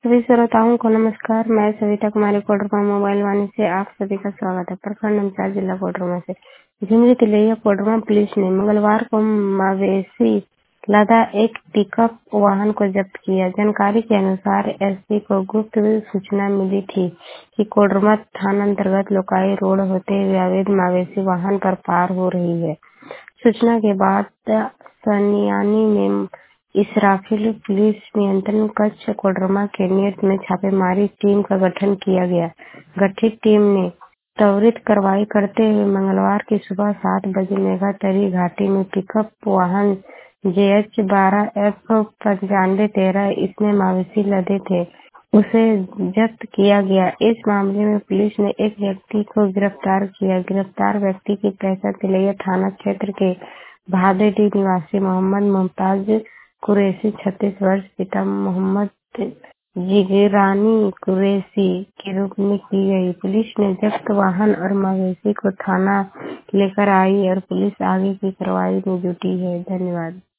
सभी श्रोताओं को नमस्कार। मैं सविता कुमारी कोडरमा मोबाइल वाणी से आप सभी का स्वागत है। प्रखंड अंचार जिला कोडरमा से झिमरी तिलैया कोडरमा पुलिस ने मंगलवार को मवेशी लदा एक पिकअप वाहन को जब्त किया। जानकारी के अनुसार एसपी को गुप्त सूचना मिली थी कि कोडरमा थाना अंतर्गत लोकाई रोड होते हुए अवैध मवेशी वाहन पर पार हो रही है। सूचना के बाद सनियानी में इसराफिल पुलिस नियंत्रण कक्ष कोडरमा के नेतृत्व में छापेमारी टीम का गठन किया गया। गठित टीम ने त्वरित कार्रवाई करते हुए मंगलवार की सुबह 7 बजे मेघातरी घाटी में पिकअप वाहन JH12F9513 इसमें मवेशी लदे थे, उसे जब्त किया गया। इस मामले में पुलिस ने एक व्यक्ति को गिरफ्तार किया। गिरफ्तार व्यक्ति की पहचान तिलैया थाना क्षेत्र के भादेडी निवासी मोहम्मद मुमताज कुरैशी 36 वर्ष पिता मोहम्मद जिगरानी कुरैशी के रूप में की गई। पुलिस ने जब्त वाहन और मवेशी को थाना लेकर आई और पुलिस आगे की कार्रवाई में जुटी है। धन्यवाद।